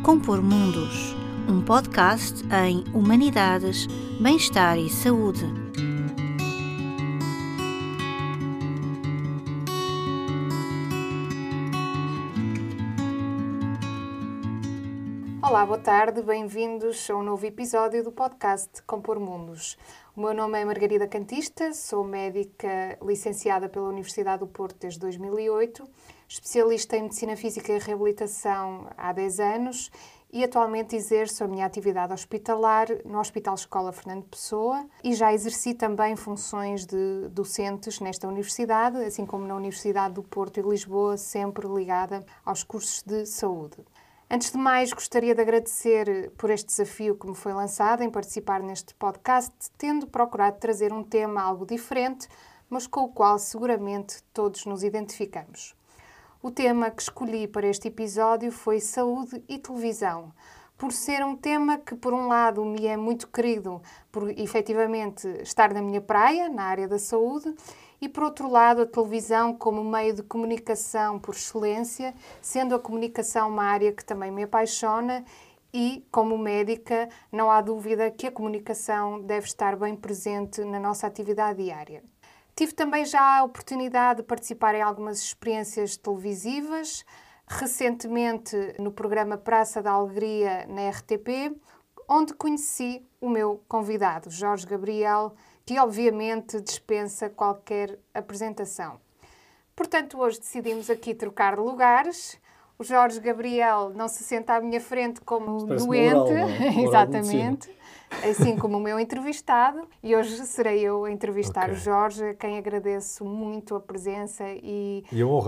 Compor Mundos, um podcast em Humanidades, Bem-Estar e Saúde. Olá, boa tarde, bem-vindos a um novo episódio do podcast Compor Mundos. O meu nome é Margarida Cantista, sou médica licenciada pela Universidade do Porto desde 2008, especialista em Medicina Física e Reabilitação há 10 anos e atualmente exerço a minha atividade hospitalar no Hospital Escola Fernando Pessoa e já exerci também funções de docentes nesta universidade, assim como na Universidade do Porto e Lisboa, sempre ligada aos cursos de saúde. Antes de mais, gostaria de agradecer por este desafio que me foi lançado em participar neste podcast, tendo procurado trazer um tema algo diferente, mas com o qual seguramente todos nos identificamos. O tema que escolhi para este episódio foi saúde e televisão, por ser um tema que, por um lado, me é muito querido por, efetivamente, estar na minha praia, na área da saúde, e, por outro lado, a televisão como meio de comunicação por excelência, sendo a comunicação uma área que também me apaixona e, como médica, não há dúvida que a comunicação deve estar bem presente na nossa atividade diária. Tive também já a oportunidade de participar em algumas experiências televisivas, recentemente no programa Praça da Alegria na RTP, onde conheci o meu convidado, Jorge Gabriel, que obviamente dispensa qualquer apresentação. Portanto, hoje decidimos aqui trocar de lugares. O Jorge Gabriel não se senta à minha frente como doente, moral, não é? exatamente, assim como o meu entrevistado. E hoje serei eu a entrevistar o Jorge, a quem agradeço muito a presença e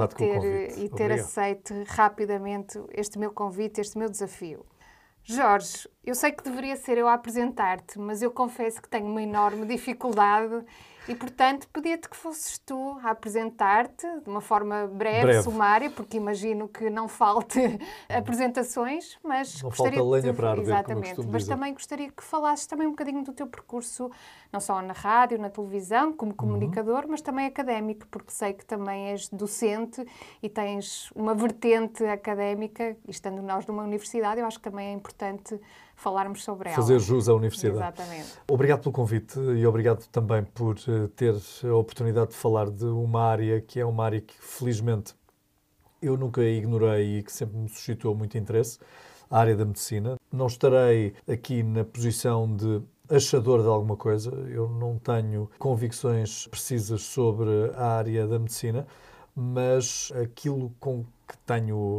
ter aceito rapidamente este meu convite, este meu desafio. Jorge, eu sei que deveria ser eu a apresentar-te, mas eu confesso que tenho uma enorme dificuldade e, portanto, pedia-te que fosses tu a apresentar-te de uma forma breve, sumária, porque imagino que não falte apresentações, mas não gostaria falta lenha para arder, exatamente, como eu mas dizer. também gostaria que falasses também um bocadinho do teu percurso, não só na rádio, na televisão, como comunicador, mas também académico, porque sei que também és docente e tens uma vertente académica, e estando nós numa universidade, eu acho que também é importante falarmos sobre ela. Fazer jus à universidade. Exatamente. Obrigado pelo convite e obrigado também por ter a oportunidade de falar de uma área que é uma área que, felizmente, eu nunca ignorei e que sempre me suscitou muito interesse, a área da medicina. Não estarei aqui na posição de achador de alguma coisa, eu não tenho convicções precisas sobre a área da medicina, mas aquilo com que tenho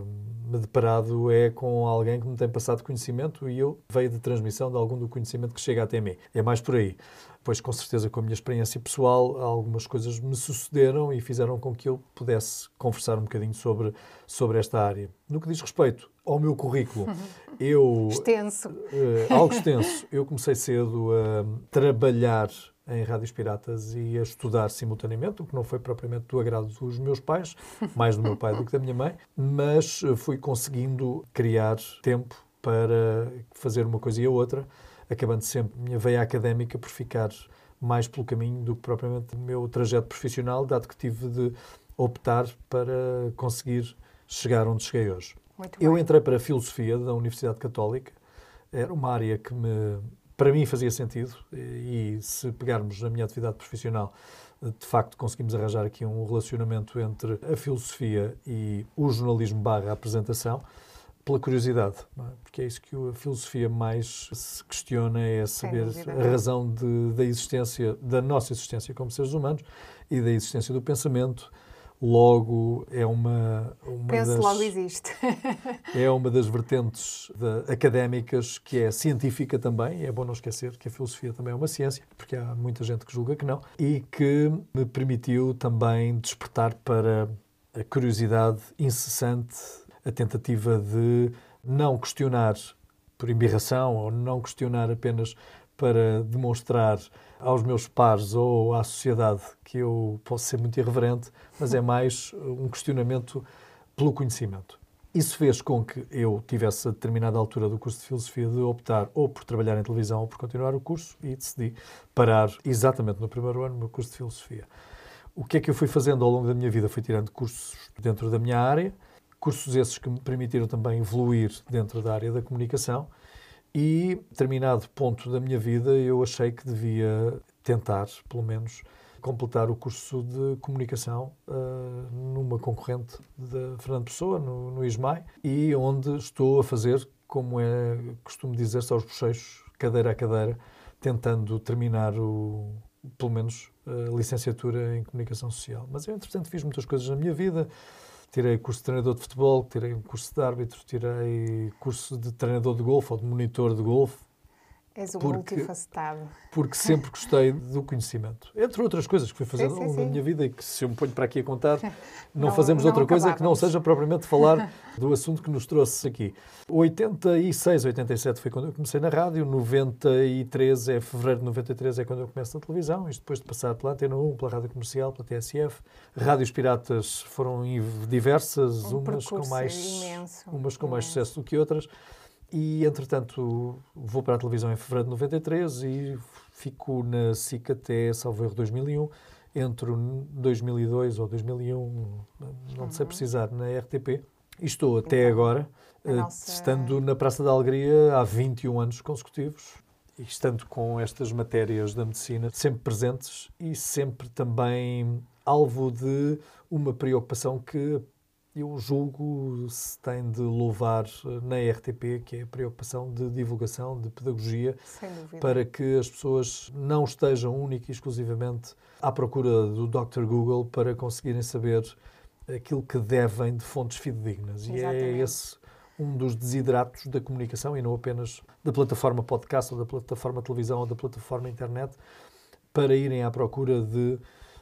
me deparado é com alguém que me tem passado conhecimento e eu veio de transmissão de algum do conhecimento que chega até mim. É mais por aí. Pois, com certeza, com a minha experiência pessoal, algumas coisas me sucederam e fizeram com que eu pudesse conversar um bocadinho sobre esta área. No que diz respeito ao meu currículo, eu... Extenso. Algo extenso. Eu comecei cedo a trabalhar em rádios piratas e a estudar simultaneamente, o que não foi propriamente do agrado dos meus pais, mais do meu pai do que da minha mãe, mas fui conseguindo criar tempo para fazer uma coisa e a outra, acabando sempre a minha veia académica por ficar mais pelo caminho do que propriamente o meu trajeto profissional, dado que tive de optar para conseguir chegar onde cheguei hoje. Eu entrei para a Filosofia da Universidade Católica, era uma área que para mim fazia sentido e se pegarmos na minha atividade profissional, de facto conseguimos arranjar aqui um relacionamento entre a filosofia e o jornalismo / apresentação, pela curiosidade, não é? Porque é isso que a filosofia mais se questiona, é saber a razão da existência, da nossa existência como seres humanos e da existência do pensamento. Logo, é logo existe. É uma das vertentes académicas que é científica também. É bom não esquecer que a filosofia também é uma ciência, porque há muita gente que julga que não, e que me permitiu também despertar para a curiosidade incessante, a tentativa de não questionar por embirração ou não questionar apenas para demonstrar aos meus pares ou à sociedade que eu posso ser muito irreverente, mas é mais um questionamento pelo conhecimento. Isso fez com que eu tivesse, a determinada altura do curso de Filosofia, de optar ou por trabalhar em televisão ou por continuar o curso e decidi parar exatamente no primeiro ano do meu curso de Filosofia. O que é que eu fui fazendo ao longo da minha vida? Fui tirando cursos dentro da minha área. Cursos esses que me permitiram também evoluir dentro da área da comunicação e, a determinado ponto da minha vida, eu achei que devia tentar, pelo menos, completar o curso de comunicação numa concorrente da Fernando Pessoa, no ISMAI, e onde estou a fazer, como costumo dizer-se aos bochechos, cadeira a cadeira, tentando terminar pelo menos a licenciatura em Comunicação Social. Mas eu, entretanto, fiz muitas coisas na minha vida. Tirei curso de treinador de futebol, tirei um curso de árbitro, tirei curso de treinador de golfe ou de monitor de golfe. És um multifacetado. Porque sempre gostei do conhecimento. Entre outras coisas que fui fazendo ao longo da minha vida e que, se eu me ponho para aqui a contar, não fazemos outra coisa que não seja propriamente falar do assunto que nos trouxe aqui. 86, 87 foi quando eu comecei na rádio, 93 fevereiro de 93 é quando eu começo na televisão, isto depois de passar pela Antena 1, pela Rádio Comercial, pela TSF. Rádios piratas foram diversas, umas com mais sucesso do que outras. E, entretanto, vou para a televisão em fevereiro de 93 e fico na SIC até, salvo erro, 2001. Entro 2002 ou 2001, não sei precisar, na RTP. E estou até agora, estando na Praça da Alegria há 21 anos consecutivos. E estando com estas matérias da medicina sempre presentes e sempre também alvo de uma preocupação que eu julgo se tem de louvar na RTP, que é a preocupação de divulgação, de pedagogia, para que as pessoas não estejam única e exclusivamente à procura do Dr. Google para conseguirem saber aquilo que devem de fontes fidedignas. Exatamente. E é esse um dos desidratos da comunicação, e não apenas da plataforma podcast, ou da plataforma televisão, ou da plataforma internet, para irem à procura de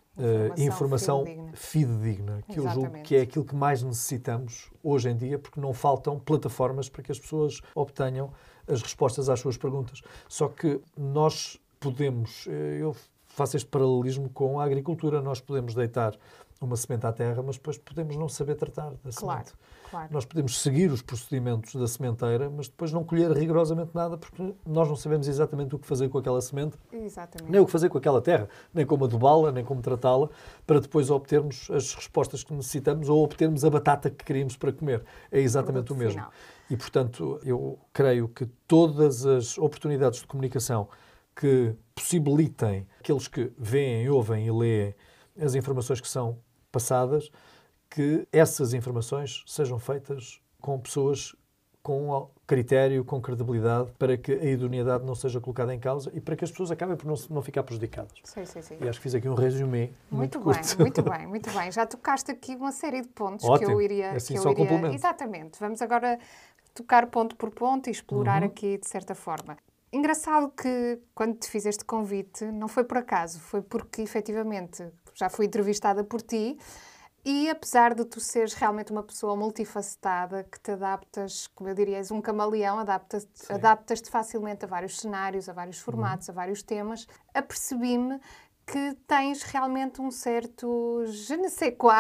informação fidedigna, que eu julgo que é aquilo que mais necessitamos hoje em dia, porque não faltam plataformas para que as pessoas obtenham as respostas às suas perguntas. Só que nós podemos, eu faço este paralelismo com a agricultura, nós podemos deitar uma semente à terra, mas depois podemos não saber tratar da semente. Claro. Nós podemos seguir os procedimentos da sementeira, mas depois não colher rigorosamente nada, porque nós não sabemos exatamente o que fazer com aquela semente, nem o que fazer com aquela terra, nem como adubá-la, nem como tratá-la, para depois obtermos as respostas que necessitamos ou obtermos a batata que queríamos para comer. É exatamente o mesmo. Final. E, portanto, eu creio que todas as oportunidades de comunicação que possibilitem aqueles que veem, ouvem e leem as informações que são passadas, que essas informações sejam feitas com pessoas com critério, com credibilidade, para que a idoneidade não seja colocada em causa e para que as pessoas acabem por não ficar prejudicadas. Sim. E acho que fiz aqui um resumé muito curto. Muito bem. Já tocaste aqui uma série de pontos. Ótimo. Que eu iria... Assim só complemento. Exatamente. Vamos agora tocar ponto por ponto e explorar aqui de certa forma. Engraçado que, quando te fiz este convite, não foi por acaso, foi porque, efetivamente, já fui entrevistada por ti e, apesar de tu seres realmente uma pessoa multifacetada, que te adaptas, como eu diria, és um camaleão, adaptas-te facilmente a vários cenários, a vários formatos, a vários temas, apercebi-me que tens realmente um certo je ne sais quoi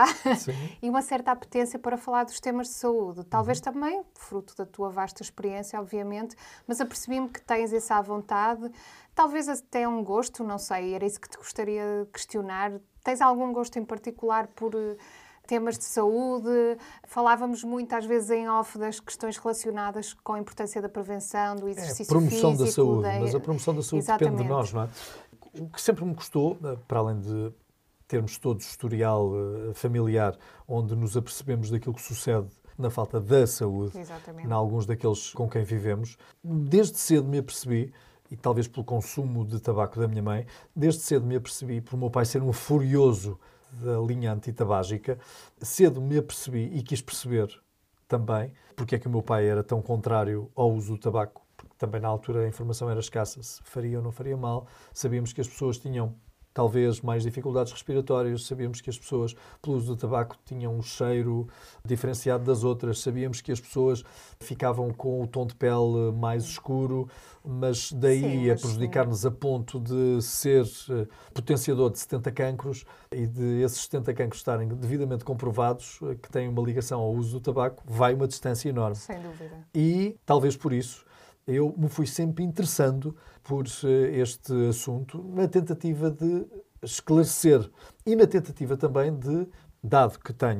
e uma certa apetência para falar dos temas de saúde. Talvez também, fruto da tua vasta experiência, obviamente, mas apercebi-me que tens essa vontade, talvez até um gosto, não sei, era isso que te gostaria de questionar. Tens algum gosto em particular por temas de saúde? Falávamos muito, às vezes, em off das questões relacionadas com a importância da prevenção, do exercício físico. A promoção da saúde, mas a promoção da saúde depende de nós, não é? O que sempre me custou, para além de termos todos historial familiar, onde nos apercebemos daquilo que sucede na falta da saúde, em alguns daqueles com quem vivemos, desde cedo me apercebi, e talvez pelo consumo de tabaco da minha mãe, desde cedo me apercebi, por o meu pai ser um furioso da linha antitabágica, cedo me apercebi e quis perceber também porque é que o meu pai era tão contrário ao uso do tabaco. Também na altura a informação era escassa, se faria ou não faria mal. Sabíamos que as pessoas tinham talvez mais dificuldades respiratórias, sabíamos que as pessoas, pelo uso do tabaco, tinham um cheiro diferenciado das outras, sabíamos que as pessoas ficavam com o tom de pele mais escuro, mas daí a prejudicar-nos a ponto de ser potenciador de 70 cancros e de esses 70 cancros estarem devidamente comprovados que têm uma ligação ao uso do tabaco, vai uma distância enorme. Sem dúvida. E talvez por isso eu me fui sempre interessando por este assunto na tentativa de esclarecer e na tentativa também de, dado que tenho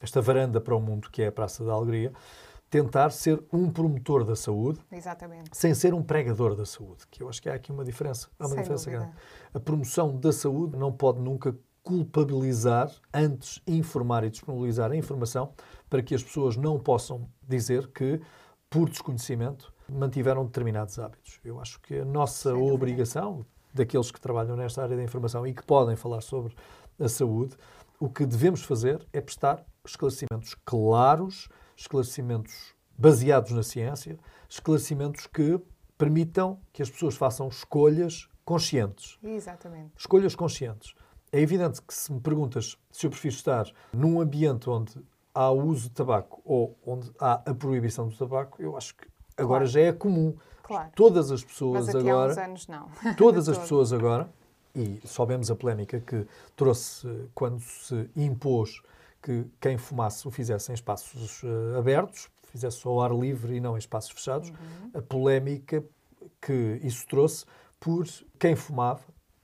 esta varanda para o mundo que é a Praça da Alegria, tentar ser um promotor da saúde, Exatamente. sem ser um pregador da saúde, que eu acho que há aqui uma diferença, há uma Sem diferença dúvida. grande. A promoção da saúde não pode nunca culpabilizar, antes informar e disponibilizar a informação para que as pessoas não possam dizer que, por desconhecimento, mantiveram determinados hábitos. Eu acho que a nossa Sem dúvida. obrigação, daqueles que trabalham nesta área da informação e que podem falar sobre a saúde, o que devemos fazer é prestar esclarecimentos claros, esclarecimentos baseados na ciência, esclarecimentos que permitam que as pessoas façam escolhas conscientes. Exatamente. Escolhas conscientes. É evidente que se me perguntas se eu prefiro estar num ambiente onde há o uso de tabaco ou onde há a proibição do tabaco, eu acho que agora Claro. já é comum. Claro. Todas as pessoas Mas aqui há uns agora... anos não. Todas De as todo. pessoas agora, e soubemos a polémica que trouxe quando se impôs que quem fumasse o fizesse em espaços abertos, fizesse ao ar livre e não em espaços fechados, a polémica que isso trouxe por quem fumava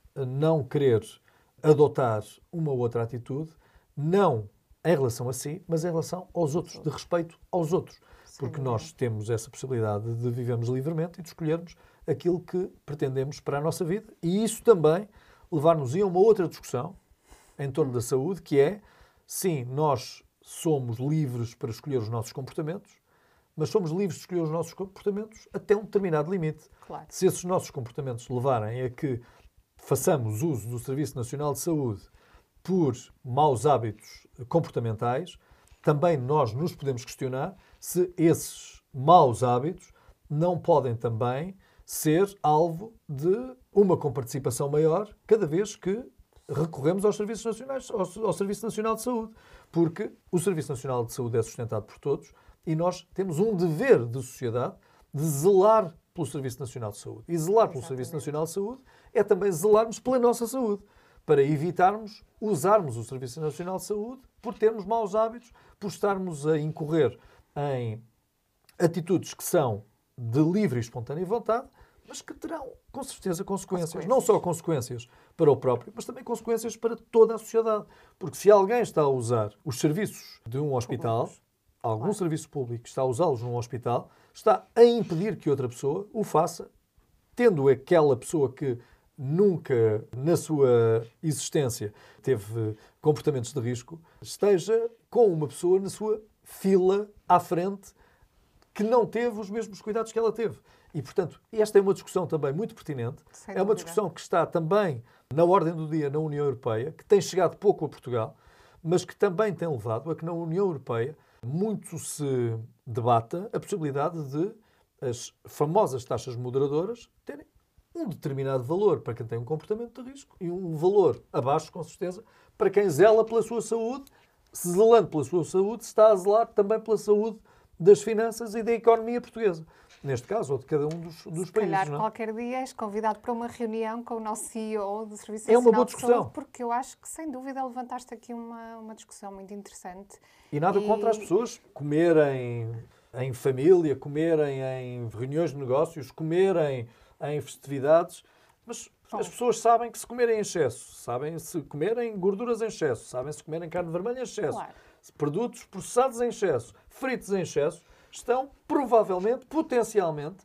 não querer adotar uma ou outra atitude, não em relação a si, mas em relação aos outros, de respeito aos outros. Sem Porque dúvida. nós temos essa possibilidade de vivermos livremente e de escolhermos aquilo que pretendemos para a nossa vida. E isso também levar-nos a uma outra discussão em torno da saúde, que é, sim, nós somos livres para escolher os nossos comportamentos, mas somos livres de escolher os nossos comportamentos até um determinado limite. Claro. Se esses nossos comportamentos levarem a que façamos uso do Serviço Nacional de Saúde por maus hábitos comportamentais, também nós nos podemos questionar se esses maus hábitos não podem também ser alvo de uma comparticipação maior cada vez que recorremos aos serviços nacionais, ao Serviço Nacional de Saúde. Porque o Serviço Nacional de Saúde é sustentado por todos e nós temos um dever de sociedade de zelar pelo Serviço Nacional de Saúde. E zelar pelo Serviço Nacional de Saúde é também zelarmos pela nossa saúde, para evitarmos usarmos o Serviço Nacional de Saúde por termos maus hábitos, por estarmos a incorrer em atitudes que são de livre e espontânea vontade, mas que terão, com certeza, consequências. Não só consequências para o próprio, mas também consequências para toda a sociedade. Porque se alguém está a usar os serviços de um hospital, algum serviço público está a usá-los num hospital, está a impedir que outra pessoa o faça, tendo aquela pessoa que nunca, na sua existência, teve comportamentos de risco, esteja com uma pessoa na sua fila à frente que não teve os mesmos cuidados que ela teve. E, portanto, esta é uma discussão também muito pertinente. Sem É uma dúvida. discussão que está também na ordem do dia na União Europeia, que tem chegado pouco a Portugal, mas que também tem levado a que na União Europeia muito se debata a possibilidade de as famosas taxas moderadoras terem um determinado valor para quem tem um comportamento de risco e um valor abaixo, com certeza, para quem zela pela sua saúde. Se zelando pela sua saúde, se está a zelar também pela saúde das finanças e da economia portuguesa. Neste caso, ou de cada um dos países. Calhar Não é? qualquer dia és convidado para uma reunião com o nosso CEO do Serviço É uma Nacional boa de discussão. Saúde, porque eu acho que, sem dúvida, levantaste aqui uma discussão muito interessante. E nada contra as pessoas comerem em família, comerem em reuniões de negócios, comerem em festividades, mas as pessoas sabem que se comerem em excesso, sabem se comerem gorduras em excesso, sabem se comerem carne vermelha em excesso, Claro. produtos processados em excesso, fritos em excesso, estão provavelmente, potencialmente,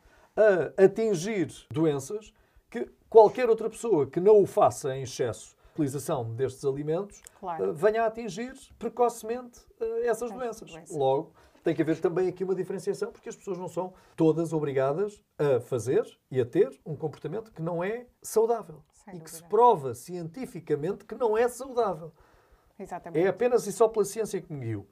a atingir doenças que qualquer outra pessoa que não o faça em excesso, a utilização destes alimentos, Claro. venha a atingir precocemente essas doenças. Logo, tem que haver também aqui uma diferenciação, porque as pessoas não são todas obrigadas a fazer e a ter um comportamento que não é saudável. Sem E que se dúvida. prova cientificamente que não é saudável. Exatamente. É apenas e só pela ciência que me guio.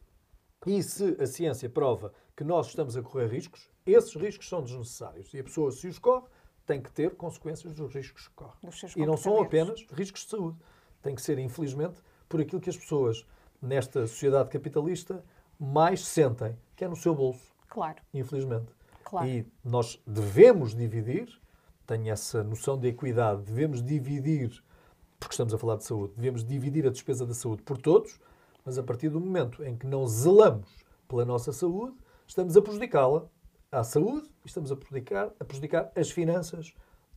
E se a ciência prova que nós estamos a correr riscos, esses riscos são desnecessários. E a pessoa, se os corre, tem que ter consequências dos riscos que corre. Dos seus E não são comportamentos. apenas riscos de saúde. Tem que ser, infelizmente, por aquilo que as pessoas, nesta sociedade capitalista, mais sentem, que é no seu bolso, Claro. infelizmente. Claro. E nós devemos dividir, tenho essa noção de equidade, devemos dividir, porque estamos a falar de saúde, devemos dividir a despesa da saúde por todos, mas a partir do momento em que não zelamos pela nossa saúde, estamos a prejudicá-la, à saúde, e estamos a prejudicar as finanças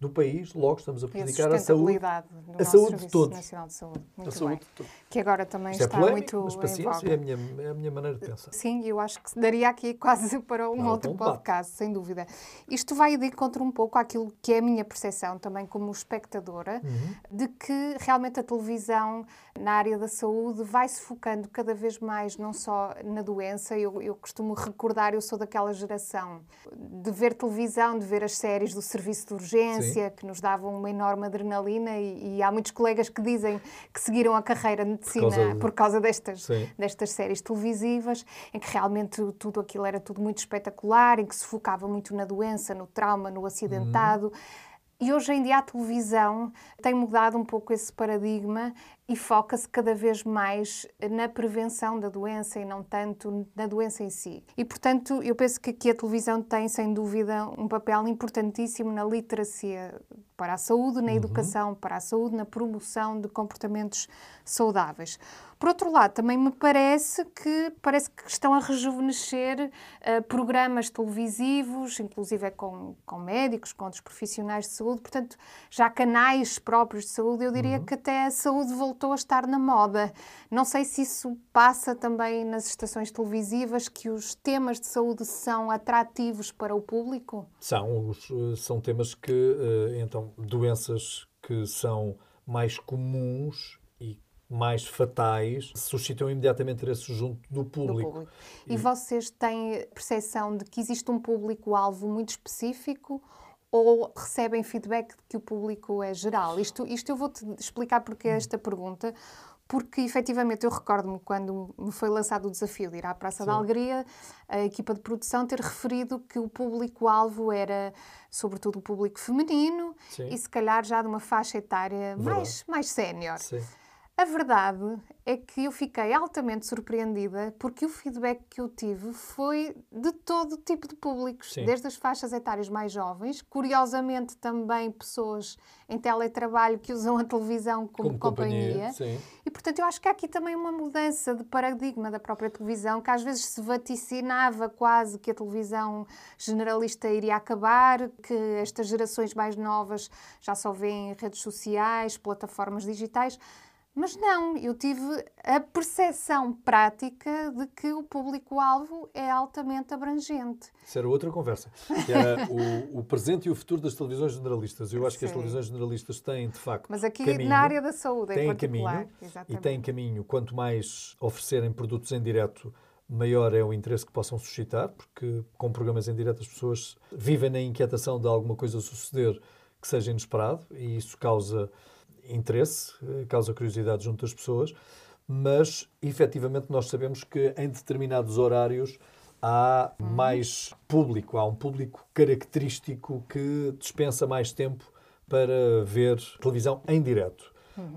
do país, logo estamos a E a prejudicar a saúde, sustentabilidade do a nosso saúde de Serviço todos. Nacional de Saúde. A Muito saúde bem. de todos. Que agora também Isto é está polémico, muito mas em paciência, voga. é a minha maneira de pensar. Sim, eu acho que daria aqui quase para um Não, outro para um debate. podcast, sem dúvida. Isto vai de encontro um pouco àquilo que é a minha percepção também como espectadora, de que realmente a televisão na área da saúde vai-se focando cada vez mais não só na doença. Eu costumo recordar, eu sou daquela geração de ver televisão, de ver as séries do serviço de urgência, que nos davam uma enorme adrenalina e há muitos colegas que dizem que seguiram a carreira de medicina por causa destas séries televisivas, em que realmente tudo aquilo era tudo muito espetacular, em que se focava muito na doença, no trauma, no acidentado. E hoje em dia a televisão tem mudado um pouco esse paradigma e foca-se cada vez mais na prevenção da doença e não tanto na doença em si. E, portanto, eu penso que aqui a televisão tem, sem dúvida, um papel importantíssimo na literacia para a saúde, na educação para a saúde, na promoção de comportamentos saudáveis. Por outro lado, também me parece que estão a rejuvenescer programas televisivos, inclusive com médicos, com outros profissionais de saúde, portanto, já canais próprios de saúde, eu diria que até a saúde voltou a estar na moda. Não sei se isso passa também nas estações televisivas, que os temas de saúde são atrativos para o público? São temas que, então, doenças que são mais comuns e mais fatais, suscitam imediatamente interesse junto do público. E vocês têm percepção de que existe um público-alvo muito específico ou recebem feedback de que o público é geral? Isto eu vou-te explicar porque é esta pergunta, porque efetivamente eu recordo-me quando me foi lançado o desafio de ir à Praça da Alegria, a equipa de produção ter referido que o público-alvo era sobretudo o público feminino e se calhar já de uma faixa etária mais sénior. A verdade é que eu fiquei altamente surpreendida porque o feedback que eu tive foi de todo tipo de públicos, desde as faixas etárias mais jovens, curiosamente também pessoas em teletrabalho que usam a televisão como companhia. E, portanto, eu acho que há aqui também uma mudança de paradigma da própria televisão, que às vezes se vaticinava quase que a televisão generalista iria acabar, que estas gerações mais novas já só veem redes sociais, plataformas digitais. Mas não, eu tive a percepção prática de que o público-alvo é altamente abrangente. Isso era outra conversa, que era o presente e o futuro das televisões generalistas. Eu acho que as televisões generalistas têm, de facto, mas aqui caminho, na área da saúde têm em particular. Caminho, e têm caminho. Quanto mais oferecerem produtos em direto, maior é o interesse que possam suscitar, porque com programas em direto as pessoas vivem na inquietação de alguma coisa suceder que seja inesperado, e isso causa interesse, causa curiosidade junto das pessoas, mas efetivamente nós sabemos que em determinados horários há mais público, há um público característico que dispensa mais tempo para ver televisão em direto.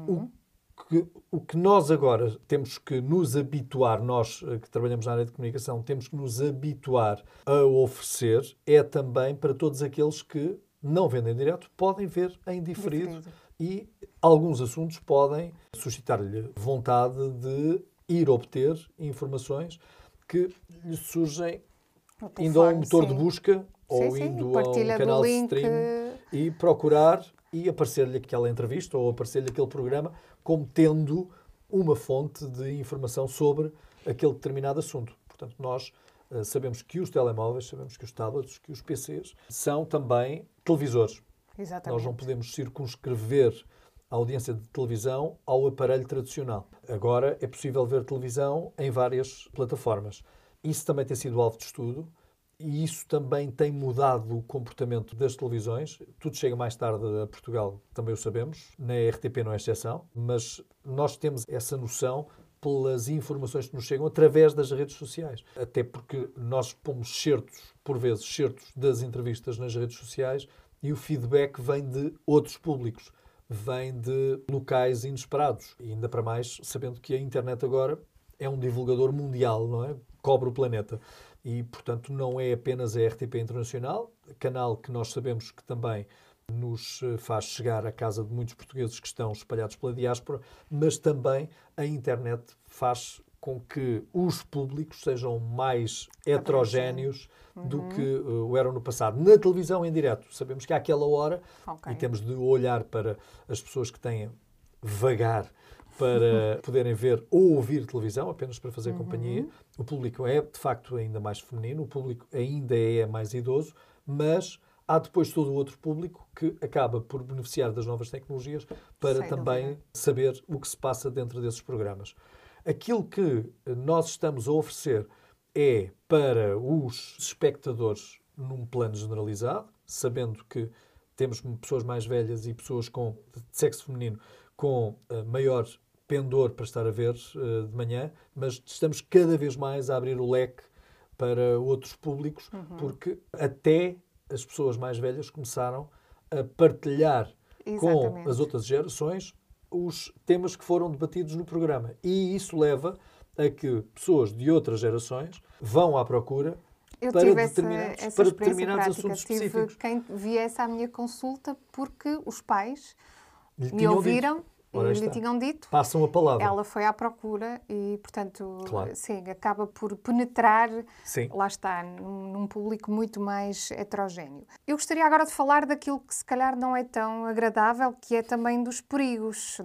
O que nós agora temos que nos habituar, nós que trabalhamos na área de comunicação, temos que nos habituar a oferecer é também para todos aqueles que não vendem em direto, podem ver em diferido. E alguns assuntos podem suscitar-lhe vontade de ir obter informações que lhe surgem indo a um motor de busca ou indo a um canal de stream e procurar e aparecer-lhe aquela entrevista ou aparecer-lhe aquele programa como tendo uma fonte de informação sobre aquele determinado assunto. Portanto, nós sabemos que os telemóveis, sabemos que os tablets, que os PCs são também televisores. Exatamente. Nós não podemos circunscrever a audiência de televisão ao aparelho tradicional. Agora é possível ver televisão em várias plataformas. Isso também tem sido alvo de estudo e isso também tem mudado o comportamento das televisões. Tudo chega mais tarde a Portugal, também o sabemos. Na RTP não é exceção, mas nós temos essa noção pelas informações que nos chegam através das redes sociais. Até porque nós pomos certos, por vezes, certos das entrevistas nas redes sociais e o feedback vem de outros públicos, vem de locais inesperados. E ainda para mais, sabendo que a internet agora é um divulgador mundial, não é? Cobre o planeta. E, portanto, não é apenas a RTP Internacional, canal que nós sabemos que também nos faz chegar à casa de muitos portugueses que estão espalhados pela diáspora, mas também a internet faz com que os públicos sejam mais heterogéneos do que o eram no passado. Na televisão em direto, sabemos que àquela hora, e temos de olhar para as pessoas que têm vagar para poderem ver ou ouvir televisão, apenas para fazer companhia. O público é, de facto, ainda mais feminino, o público ainda é mais idoso, mas há depois todo o outro público que acaba por beneficiar das novas tecnologias para também saber o que se passa dentro desses programas. Aquilo que nós estamos a oferecer é para os espectadores num plano generalizado, sabendo que temos pessoas mais velhas e pessoas de sexo feminino com maior pendor para estar a ver de manhã, mas estamos cada vez mais a abrir o leque para outros públicos, porque até as pessoas mais velhas começaram a partilhar com as outras gerações os temas que foram debatidos no programa. E isso leva a que pessoas de outras gerações vão à procura para determinados assuntos específicos. Tive quem viesse à minha consulta porque os pais me ouviram e lhe tinham dito. Passam a palavra. Ela foi à procura e, portanto, sim, acaba por penetrar, lá está, num público muito mais heterogéneo. Eu gostaria agora de falar daquilo que se calhar não é tão agradável, que é também dos perigos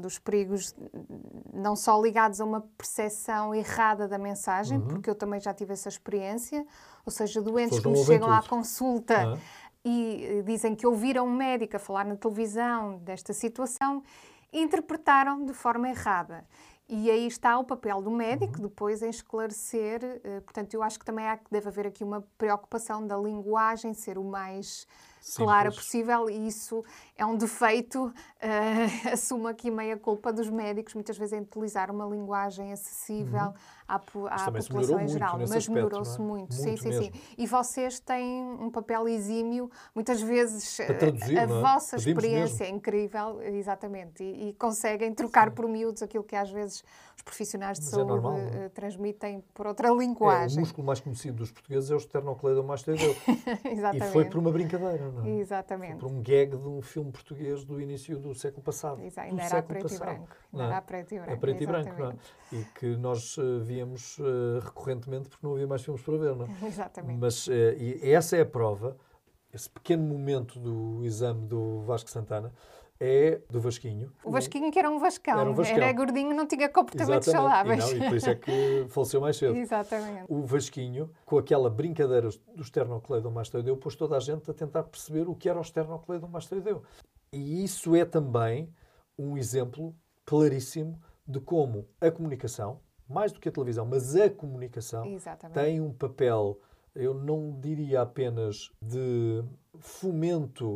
não só ligados a uma percepção errada da mensagem, porque eu também já tive essa experiência, ou seja, doentes que me chegam à consulta e dizem que ouviram um médico a falar na televisão desta situação, interpretaram de forma errada. E aí está o papel do médico, depois em esclarecer. Portanto, eu acho que também deve haver aqui uma preocupação da linguagem ser o mais clara possível, e isso é um defeito. Assumo aqui meia culpa dos médicos, muitas vezes, em utilizar uma linguagem acessível à população em geral. Mas melhorou-se muito. Sim. E vocês têm um papel exímio, muitas vezes a vossa experiência é incrível, exatamente, e conseguem trocar por miúdos aquilo que às vezes os profissionais de saúde transmitem por outra linguagem. O músculo mais conhecido dos portugueses é o esternocleidomastoideu. Exatamente. E foi por uma brincadeira, não é? Exatamente. Foi por um gag de um filme português do início do século passado. Ainda era a preto e branco. A preto e branco, não é? E que nós víamos recorrentemente porque não havia mais filmes para ver, não é? Exatamente. Mas e essa é a prova, esse pequeno momento do exame do Vasco Santana, é do Vasquinho. O Vasquinho que era um vascão. Era gordinho, não tinha comportamentos saudáveis. E por isso é que faleceu mais cedo. Exatamente. O Vasquinho, com aquela brincadeira do esternocleidomastoideu, pôs toda a gente a tentar perceber o que era o esternocleidomastoideu. E isso é também um exemplo claríssimo de como a comunicação, mais do que a televisão, mas a comunicação tem um papel, eu não diria apenas de fomento,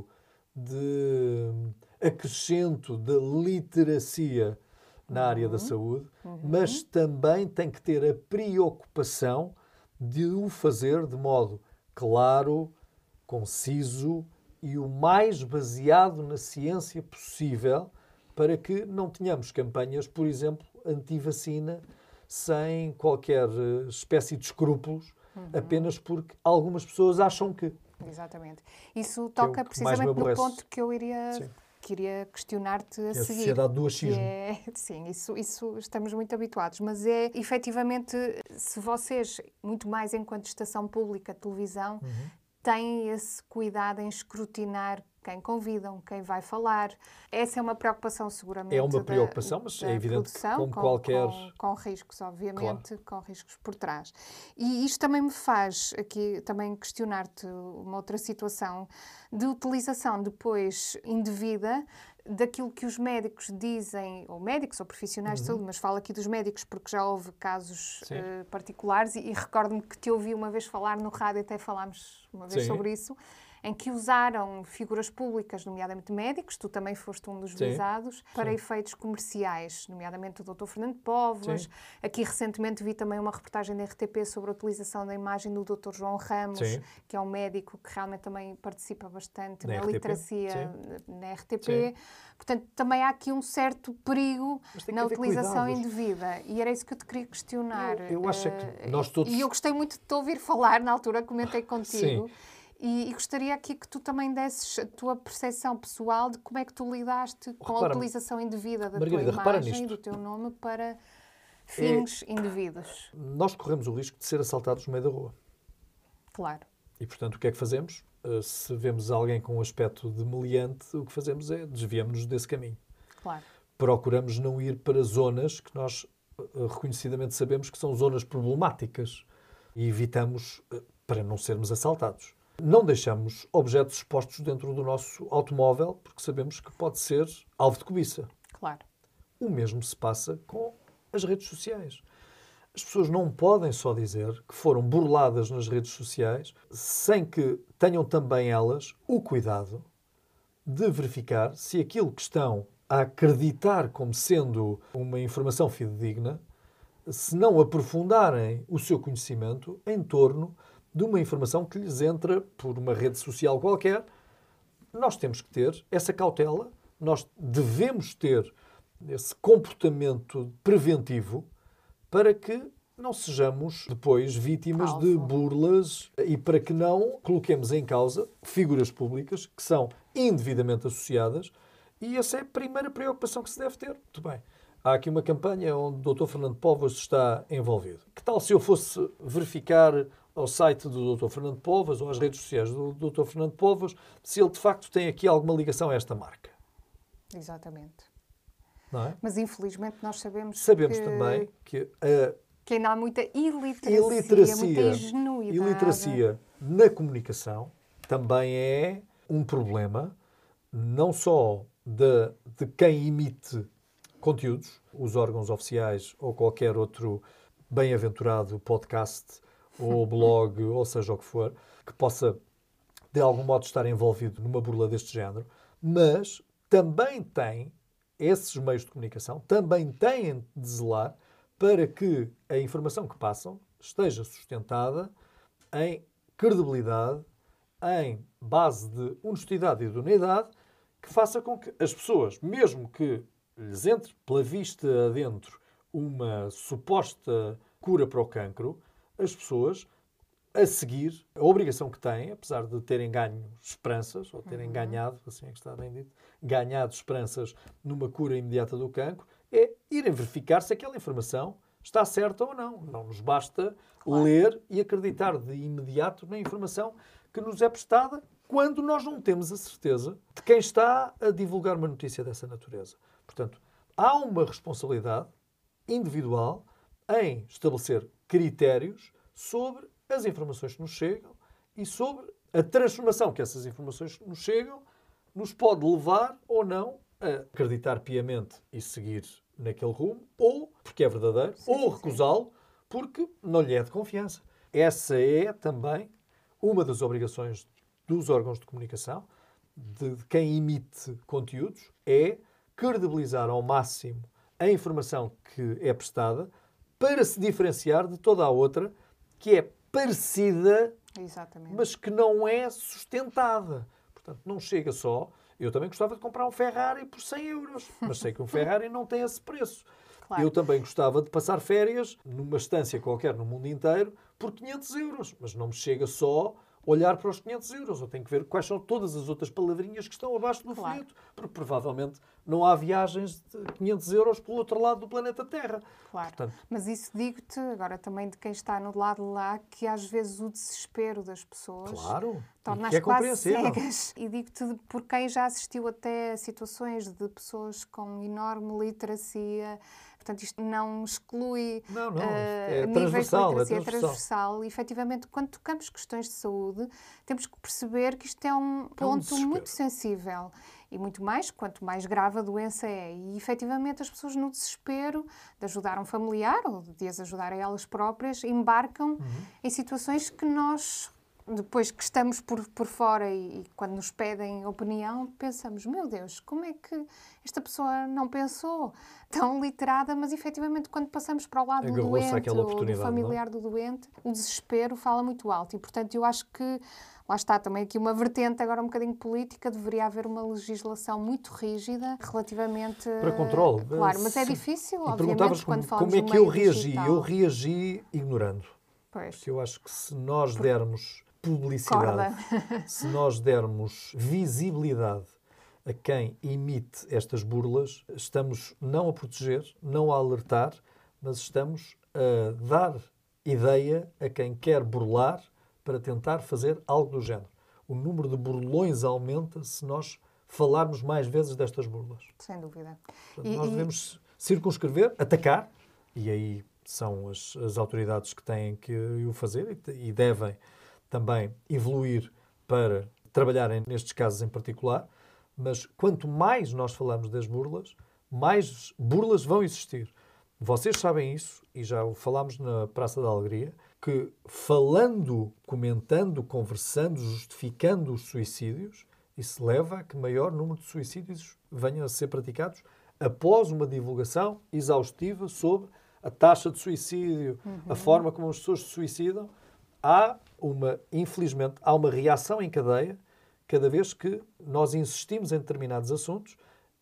de acrescento da literacia na área da saúde, mas também tem que ter a preocupação de o fazer de modo claro, conciso e o mais baseado na ciência possível, para que não tenhamos campanhas, por exemplo, anti-vacina, sem qualquer espécie de escrúpulos, apenas porque algumas pessoas acham que... Exatamente. Isso toca precisamente no ponto que eu queria questionar-te a seguir. A sociedade do achismo. Sim, isso estamos muito habituados, mas é, efetivamente, se vocês, muito mais enquanto estação pública, televisão, têm esse cuidado em escrutinar quem convidam, quem vai falar. Essa é uma preocupação, seguramente. É uma preocupação, mas é evidente que como qualquer... Com riscos, obviamente, com riscos por trás. E isto também me faz aqui também questionar-te uma outra situação de utilização depois indevida daquilo que os médicos dizem, ou médicos ou profissionais de saúde, mas falo aqui dos médicos porque já houve casos particulares e recordo-me que te ouvi uma vez falar no rádio, até falámos uma vez sobre isso, em que usaram figuras públicas, nomeadamente médicos, tu também foste um dos visados, para efeitos comerciais, nomeadamente o Dr. Fernando Póvoas. Aqui recentemente vi também uma reportagem da RTP sobre a utilização da imagem do Dr. João Ramos, que é um médico que realmente também participa bastante na literacia na RTP. Portanto, também há aqui um certo perigo na utilização indevida. E era isso que eu te queria questionar. Eu acho que nós todos... E eu gostei muito de te ouvir falar, na altura comentei contigo. E gostaria aqui que tu também desses a tua percepção pessoal de como é que tu lidaste com a utilização indevida da tua imagem e do teu nome para fins indevidos. Nós corremos o risco de ser assaltados no meio da rua. Claro. E, portanto, o que é que fazemos? Se vemos alguém com um aspecto de meliante, o que fazemos é desviamos-nos desse caminho. Claro. Procuramos não ir para zonas que nós reconhecidamente sabemos que são zonas problemáticas e evitamos para não sermos assaltados. Não deixamos objetos expostos dentro do nosso automóvel porque sabemos que pode ser alvo de cobiça. Claro. O mesmo se passa com as redes sociais. As pessoas não podem só dizer que foram burladas nas redes sociais sem que tenham também elas o cuidado de verificar se aquilo que estão a acreditar como sendo uma informação fidedigna, se não aprofundarem o seu conhecimento em torno de uma informação que lhes entra por uma rede social qualquer. Nós temos que ter essa cautela, nós devemos ter esse comportamento preventivo para que não sejamos depois vítimas de burlas e para que não coloquemos em causa figuras públicas que são indevidamente associadas, e essa é a primeira preocupação que se deve ter. Muito bem. Há aqui uma campanha onde o Dr. Fernando Povas está envolvido. Que tal se eu fosse verificar ao site do Dr. Fernando Povas ou às redes sociais do Dr. Fernando Povas se ele de facto tem aqui alguma ligação a esta marca? Exatamente. Não é? Mas infelizmente nós sabemos também que ainda há muita iliteracia, muita ingenuidade. Iliteracia na comunicação também é um problema, não só de quem emite conteúdos, os órgãos oficiais ou qualquer outro bem-aventurado podcast ou blog, ou seja o que for, que possa de algum modo estar envolvido numa burla deste género, mas também tem esses meios de comunicação, também têm de zelar para que a informação que passam esteja sustentada em credibilidade, em base de honestidade e idoneidade, que faça com que as pessoas, mesmo que lhes entre pela vista adentro uma suposta cura para o cancro, as pessoas, a seguir, a obrigação que têm, apesar de terem ganho esperanças, ou terem ganhado, assim é que está bem dito, ganhado esperanças numa cura imediata do cancro, é irem verificar se aquela informação está certa ou não. Não nos basta ler e acreditar de imediato na informação que nos é prestada quando nós não temos a certeza de quem está a divulgar uma notícia dessa natureza. Portanto, há uma responsabilidade individual em estabelecer critérios sobre as informações que nos chegam e sobre a transformação que essas informações que nos chegam nos pode levar ou não a acreditar piamente e seguir naquele rumo, ou porque é verdadeiro, ou recusá-lo porque não lhe é de confiança. Essa é também uma das obrigações dos órgãos de comunicação, de quem emite conteúdos, é credibilizar ao máximo a informação que é prestada para se diferenciar de toda a outra que é parecida, mas que não é sustentada. Portanto, não chega só... Eu também gostava de comprar um Ferrari por 100 euros, mas sei que um Ferrari não tem esse preço. Claro. Eu também gostava de passar férias numa estância qualquer no mundo inteiro por 500 euros, mas não me chega só olhar para os 500 euros. Eu tenho que ver quais são todas as outras palavrinhas que estão abaixo do folheto, porque provavelmente não há viagens de 500 euros pelo outro lado do planeta Terra. Claro, portanto, mas isso digo-te agora também de quem está no lado de lá, que às vezes o desespero das pessoas torna-as quase cegas. E digo-te por quem já assistiu até a situações de pessoas com enorme literacia. Portanto, isto não exclui níveis de literacia, é transversal. E, efetivamente, quando tocamos questões de saúde, temos que perceber que isto é um ponto muito sensível. E muito mais, quanto mais grave a doença é. E, efetivamente, as pessoas no desespero de ajudar um familiar ou de as ajudar a elas próprias, embarcam em situações que nós... Depois que estamos por fora e quando nos pedem opinião, pensamos, meu Deus, como é que esta pessoa não pensou? Tão literada, mas efetivamente quando passamos para o lado do doente ou do familiar do doente, o desespero fala muito alto. E, portanto, eu acho que, lá está também aqui uma vertente agora um bocadinho política, deveria haver uma legislação muito rígida relativamente... Para controle. Claro, mas é difícil, obviamente, quando falamos como é que eu reagi? Digital. Eu reagi ignorando. Pois. Porque eu acho que se nós dermos publicidade, se nós dermos visibilidade a quem emite estas burlas, estamos não a proteger, não a alertar, mas estamos a dar ideia a quem quer burlar para tentar fazer algo do género. O número de burlões aumenta se nós falarmos mais vezes destas burlas. Sem dúvida. Portanto, nós devemos circunscrever, atacar, e aí são as autoridades que têm que o fazer e devem também evoluir para trabalharem nestes casos em particular, mas quanto mais nós falamos das burlas, mais burlas vão existir. Vocês sabem isso, e já o falámos na Praça da Alegria, que falando, comentando, conversando, justificando os suicídios, isso leva a que maior número de suicídios venham a ser praticados após uma divulgação exaustiva sobre a taxa de suicídio, a forma como as pessoas se suicidam. Infelizmente, há uma reação em cadeia cada vez que nós insistimos em determinados assuntos.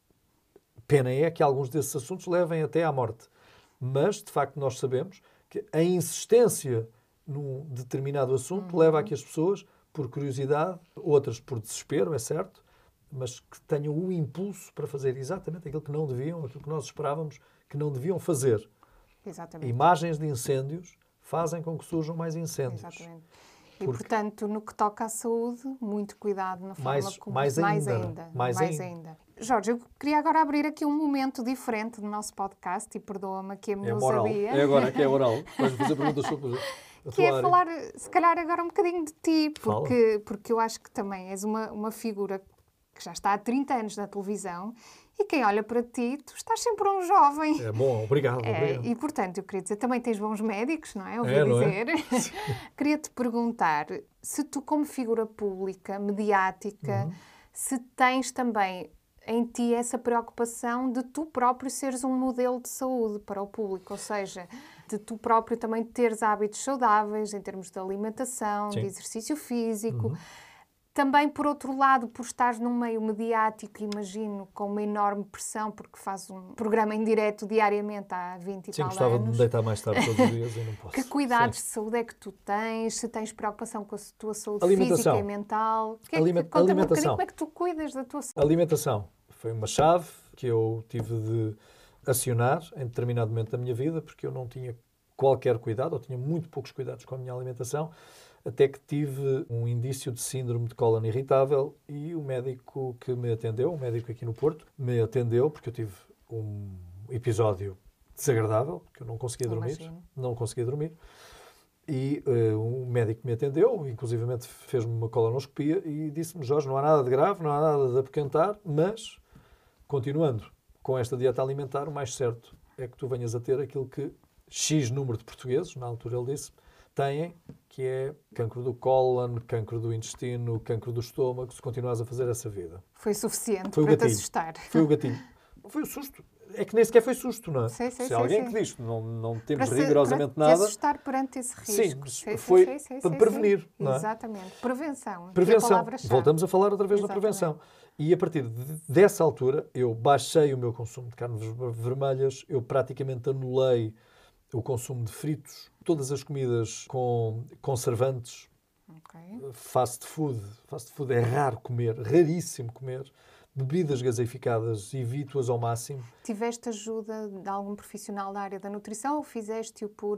Pena é que alguns desses assuntos levem até à morte. Mas, de facto, nós sabemos que a insistência num determinado assunto leva a que as pessoas, por curiosidade, outras por desespero, é certo, mas que tenham o impulso para fazer exatamente aquilo que não deviam, aquilo que nós esperávamos que não deviam fazer. Exatamente. Imagens de incêndios fazem com que surjam mais incêndios. Exatamente. E, portanto, no que toca à saúde, muito cuidado na forma como... Mais ainda. Jorge, eu queria agora abrir aqui um momento diferente do nosso podcast, e perdoa-me aqui a minha ousadia. É agora que é oral. Vais fazer perguntas sobre a que é falar, se calhar, agora um bocadinho de ti, porque eu acho que também és uma figura que já está há 30 anos na televisão, e quem olha para ti, tu estás sempre um jovem. É bom, obrigado. E, portanto, eu queria dizer, também tens bons médicos, não é? Ouvi dizer. Queria-te perguntar se tu, como figura pública, mediática, se tens também em ti essa preocupação de tu próprio seres um modelo de saúde para o público, ou seja, de tu próprio também teres hábitos saudáveis em termos de alimentação, de exercício físico. Também, por outro lado, por estares num meio mediático, imagino, com uma enorme pressão, porque faz um programa em direto diariamente há 20 e tal anos. Sim, gostava de me deitar mais tarde todos os dias e não posso. Que cuidados de saúde é que tu tens? Se tens preocupação com a tua saúde física e mental? Alimentação. Como é que tu cuidas da tua saúde? Alimentação. Foi uma chave que eu tive de acionar em determinado momento da minha vida, porque eu não tinha qualquer cuidado, ou tinha muito poucos cuidados com a minha alimentação, até que tive um indício de síndrome de cólon irritável e o médico que me atendeu, um médico aqui no Porto, me atendeu porque eu tive um episódio desagradável, porque eu não conseguia dormir. E o médico que me atendeu, inclusivamente fez-me uma colonoscopia e disse-me: Jorge, não há nada de grave, não há nada de apoquentar, mas, continuando com esta dieta alimentar, o mais certo é que tu venhas a ter aquilo que X número de portugueses, na altura ele disse, têm, que é cancro do cólon, cancro do intestino, cancro do estômago, se continuares a fazer essa vida. Foi suficiente para te assustar. Foi o gatilho. Foi o susto. É que nem sequer foi susto, não é? Se alguém que diz que não temos rigorosamente nada... Para te assustar perante esse risco. Sim, foi para prevenir, não é? Exatamente. Prevenção. Prevenção. Voltamos a falar outra vez da prevenção. E a partir dessa altura, eu baixei o meu consumo de carnes vermelhas, eu praticamente anulei o consumo de fritos, todas as comidas com conservantes, fast food é raro comer, raríssimo comer, bebidas gaseificadas, evito-as ao máximo. Tiveste ajuda de algum profissional da área da nutrição ou fizeste-o por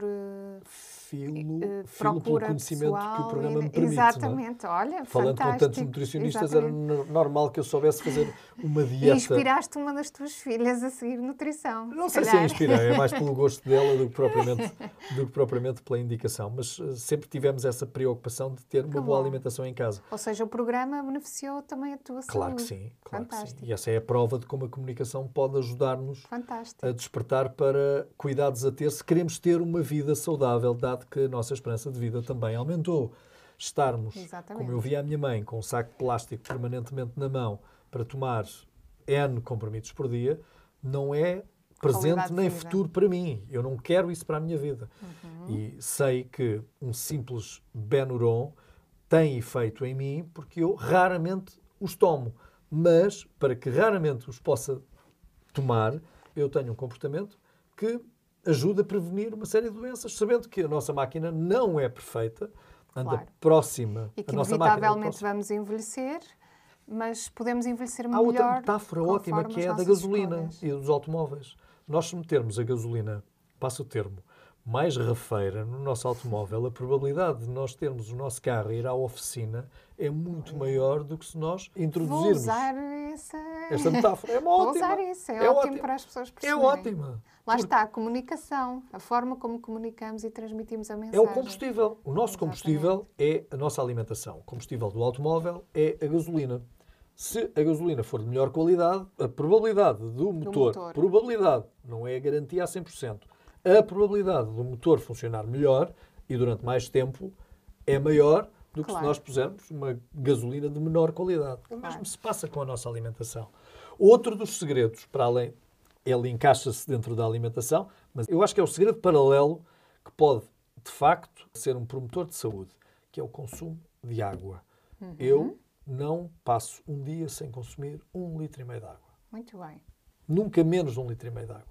filo pelo conhecimento pessoal, que o programa me permite. Exatamente, não é? olha, falando fantástico. Com tantos nutricionistas, era normal que eu soubesse fazer uma dieta. E inspiraste uma das tuas filhas a seguir nutrição. Não sei se a inspirei, é mais pelo gosto dela do que propriamente pela indicação. Mas sempre tivemos essa preocupação de ter uma boa alimentação em casa. Ou seja, o programa beneficiou também a tua saúde. Claro que sim. E essa é a prova de como a comunicação pode ajudar-nos a despertar para cuidados a ter se queremos ter uma vida saudável, dado que a nossa esperança de vida também aumentou. Estarmos, como eu via a minha mãe, com um saco de plástico permanentemente na mão para tomar N comprimidos por dia, não é presente nem futuro para mim. Eu não quero isso para a minha vida. E sei que um simples Benuron tem efeito em mim porque eu raramente os tomo. Mas, para que raramente os possa tomar, eu tenho um comportamento que ajuda a prevenir uma série de doenças, sabendo que a nossa máquina não é perfeita, anda próxima. E que inevitavelmente vamos envelhecer, mas podemos envelhecer melhor. Há outra metáfora ótima que é a da gasolina e dos automóveis. Nós, se metermos a gasolina passo o termo, mais rafeira no nosso automóvel, a probabilidade de nós termos o nosso carro ir à oficina é muito maior do que se nós introduzirmos. Vou usar esta metáfora. É uma Vou ótima. usar isso, é ótimo para as pessoas É perceberem. ótima. Lá está, a comunicação, a forma como comunicamos e transmitimos a É mensagem. o combustível. O nosso Exatamente. combustível é a nossa alimentação. O combustível do automóvel é a gasolina. Se a gasolina for de melhor qualidade, a probabilidade do motor, probabilidade, não é a garantia a 100%, a probabilidade do motor funcionar melhor e durante mais tempo é maior do que se nós pusermos uma gasolina de menor qualidade. O mesmo se passa com a nossa alimentação. Outro dos segredos, para além, ele encaixa-se dentro da alimentação, mas eu acho que é o segredo paralelo que pode, de facto, ser um promotor de saúde, que é o consumo de água. Eu não passo um dia sem consumir 1,5 litro de água. Muito bem. Nunca menos de 1,5 litro de água.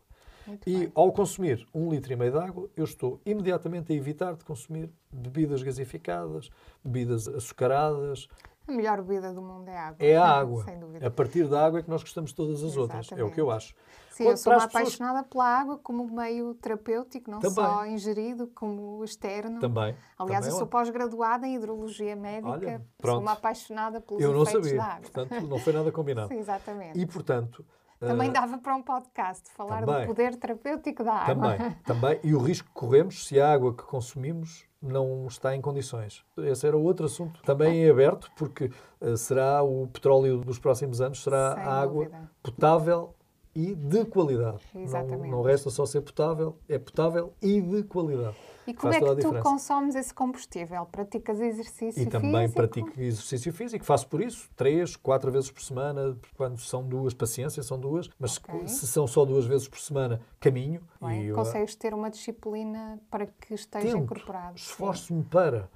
E ao consumir 1,5 litro de água, eu estou imediatamente a evitar de consumir bebidas gasificadas, bebidas açucaradas. A melhor bebida do mundo é a água. É a água. Sem dúvida. A partir da água é que nós gostamos de todas as outras. É o que eu acho. Sim, eu sou uma apaixonada pela água como meio terapêutico, não só ingerido, como externo. Também. Aliás, eu sou pós-graduada em hidrologia médica. Olha, sou uma apaixonada pelos efeitos da água. Eu não sabia, portanto, não foi nada combinado. Sim, exatamente. E, portanto... Também dava para um podcast, falar do poder terapêutico da água. Também. E o risco que corremos se a água que consumimos não está em condições. Esse era outro assunto também em aberto, porque será o petróleo dos próximos anos, será a água potável e de qualidade. Exatamente. Não resta só ser potável, é potável e de qualidade. E como é que tu consomes esse combustível? Praticas exercício físico? E também pratico exercício físico. Faço por isso 3, 4 vezes por semana. Quando são 2, paciência, são 2. Mas se são só 2 vezes por semana, caminho. Bem, consegues ter uma disciplina para que esteja incorporado. Esforço-me para.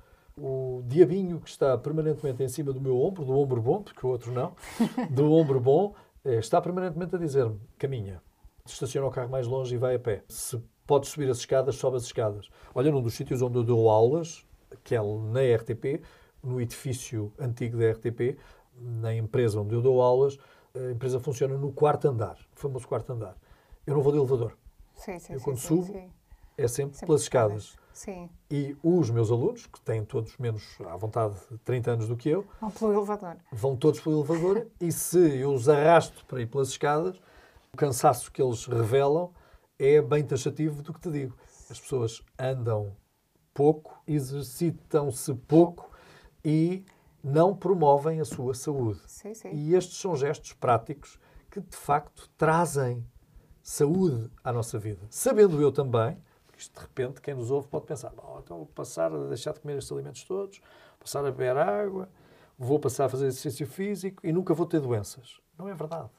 O diabinho que está permanentemente em cima do meu ombro, do ombro bom, porque o outro não, do ombro bom, está permanentemente a dizer-me, caminha, estaciona o carro mais longe e vai a pé. Se podes subir as escadas, sobe as escadas. Olha, num dos sítios onde eu dou aulas, que é na RTP, no edifício antigo da RTP, na empresa onde eu dou aulas, a empresa funciona no 4º andar, o famoso 4º andar. Eu não vou de elevador. Quando subo, é sempre pelas escadas. Sim. E os meus alunos, que têm todos menos, à vontade, 30 anos do que eu, vão pelo elevador. Vão todos pelo elevador e se eu os arrasto para ir pelas escadas, o cansaço que eles revelam é bem taxativo do que te digo. As pessoas andam pouco, exercitam-se pouco e não promovem a sua saúde. Sim. E estes são gestos práticos que, de facto, trazem saúde à nossa vida. Sabendo eu também, porque isto, de repente, quem nos ouve pode pensar, então vou passar a deixar de comer estes alimentos todos, passar a beber água, vou passar a fazer exercício físico e nunca vou ter doenças. Não é verdade.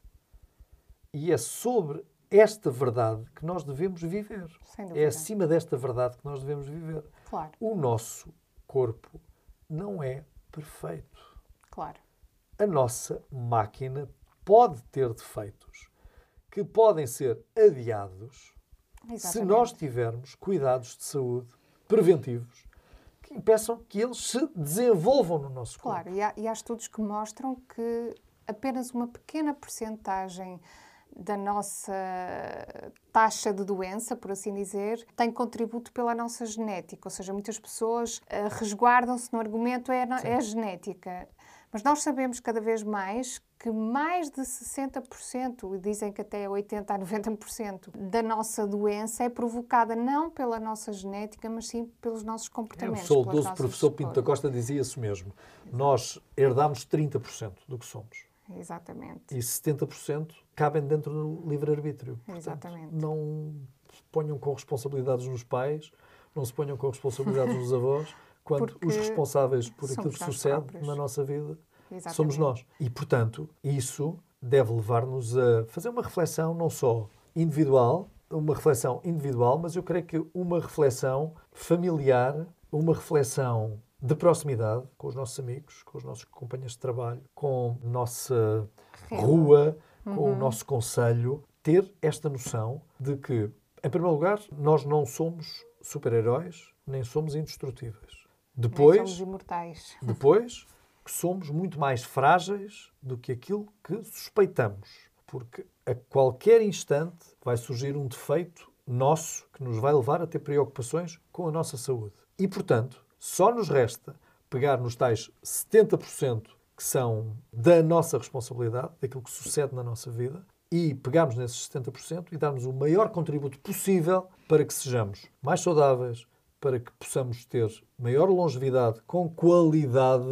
E é sobre esta verdade que nós devemos viver. Sem dúvida. É acima desta verdade que nós devemos viver. Claro. O nosso corpo não é perfeito. Claro. A nossa máquina pode ter defeitos que podem ser adiados se nós tivermos cuidados de saúde preventivos que impeçam que eles se desenvolvam no nosso corpo. Claro, e há estudos que mostram que apenas uma pequena percentagem da nossa taxa de doença, por assim dizer, tem contributo pela nossa genética. Ou seja, muitas pessoas resguardam-se no argumento é a genética. Mas nós sabemos cada vez mais que mais de 60%, e dizem que até 80% a 90% da nossa doença é provocada não pela nossa genética, mas sim pelos nossos comportamentos. O saudoso professor Pinto da Costa dizia isso mesmo. Nós herdamos 30% do que somos. Exatamente. E 70% cabem dentro do livre-arbítrio. Exatamente. Não se ponham com responsabilidades nos pais, não se ponham com responsabilidades nos avós, quando os responsáveis por aquilo que sucede na nossa vida somos nós. E, portanto, isso deve levar-nos a fazer uma reflexão não só individual, mas eu creio que uma reflexão familiar, uma reflexão de proximidade com os nossos amigos, com os nossos companheiros de trabalho, com a nossa rua, com o nosso concelho, ter esta noção de que, em primeiro lugar, nós não somos super-heróis, nem somos indestrutíveis. Depois, somos imortais. Depois, que somos muito mais frágeis do que aquilo que suspeitamos. Porque a qualquer instante vai surgir um defeito nosso que nos vai levar a ter preocupações com a nossa saúde. E, portanto, só nos resta pegar nos tais 70% que são da nossa responsabilidade, daquilo que sucede na nossa vida, e pegarmos nesses 70% e darmos o maior contributo possível para que sejamos mais saudáveis, para que possamos ter maior longevidade com qualidade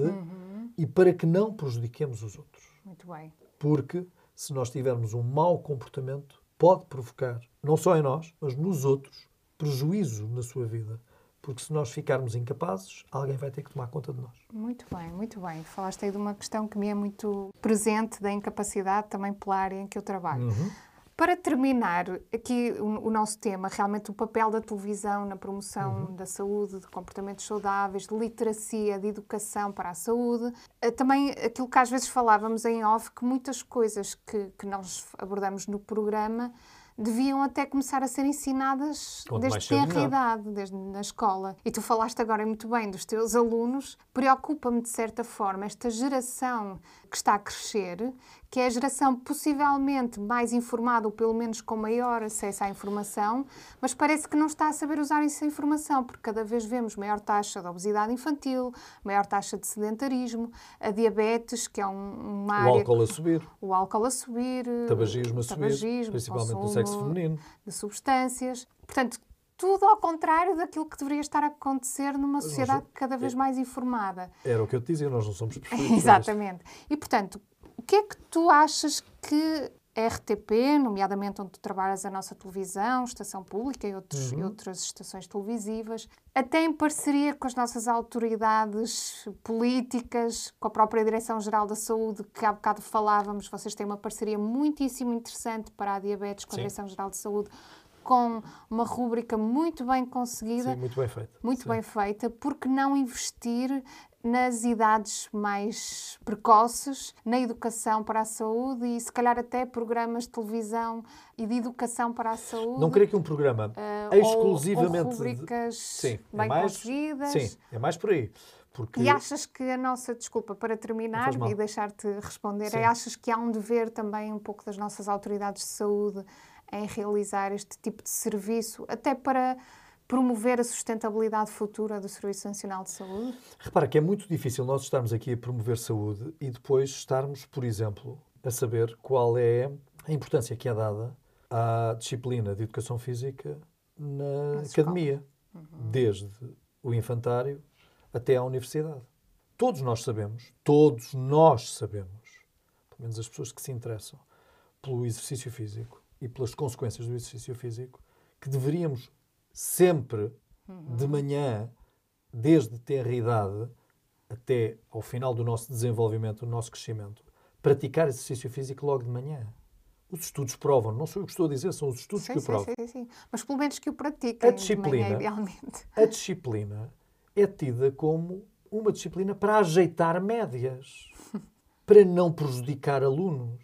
e para que não prejudiquemos os outros. Muito bem. Porque se nós tivermos um mau comportamento, pode provocar, não só em nós, mas nos outros, prejuízo na sua vida. Porque se nós ficarmos incapazes, alguém vai ter que tomar conta de nós. Muito bem, muito bem. Falaste aí de uma questão que me é muito presente, da incapacidade também pela área em que eu trabalho. Para terminar aqui o nosso tema, realmente o papel da televisão na promoção da saúde, de comportamentos saudáveis, de literacia, de educação para a saúde. Também aquilo que às vezes falávamos em off, que muitas coisas que nós abordamos no programa deviam até começar a ser ensinadas desde tenra idade, desde na escola. E tu falaste agora muito bem dos teus alunos. Preocupa-me, de certa forma, esta geração que está a crescer, que é a geração possivelmente mais informada, ou pelo menos com maior acesso à informação, mas parece que não está a saber usar essa informação, porque cada vez vemos maior taxa de obesidade infantil, maior taxa de sedentarismo, a diabetes, que é uma área... O álcool a subir. O álcool a subir. Tabagismo a subir, principalmente no sexo feminino. De substâncias. Portanto, tudo ao contrário daquilo que deveria estar a acontecer numa sociedade cada vez mais informada. Era o que eu te dizia, nós não somos perfeitos. Exatamente. E, portanto, o que é que tu achas que a RTP, nomeadamente onde tu trabalhas, a nossa televisão, estação pública e outras estações televisivas, até em parceria com as nossas autoridades políticas, com a própria Direção-Geral da Saúde, que há bocado falávamos, vocês têm uma parceria muitíssimo interessante para a diabetes com a Direção-Geral de Saúde, com uma rúbrica muito bem conseguida. Sim, muito bem feita. Muito bem feita. Por que não investir nas idades mais precoces, na educação para a saúde e, se calhar, até programas de televisão e de educação para a saúde? Não creio que um programa exclusivamente... Ou rubricas bem conseguidas. Sim, é mais por aí. Porque... E achas que a nossa... Desculpa, para terminar e deixar-te responder, achas que há um dever também um pouco das nossas autoridades de saúde em realizar este tipo de serviço, até para promover a sustentabilidade futura do Serviço Nacional de Saúde? Repara que é muito difícil nós estarmos aqui a promover saúde e depois estarmos, por exemplo, a saber qual é a importância que é dada à disciplina de Educação Física na academia, desde o infantário até à universidade. Todos nós sabemos, pelo menos as pessoas que se interessam pelo exercício físico e pelas consequências do exercício físico, que deveríamos sempre, de manhã, desde tenra idade até ao final do nosso desenvolvimento, do nosso crescimento, praticar exercício físico logo de manhã. Os estudos provam, não sou eu que estou a dizer, são os estudos que o provam. Sim. Mas pelo menos que o pratiquem de manhã, idealmente. A disciplina é tida como uma disciplina para ajeitar médias, para não prejudicar alunos.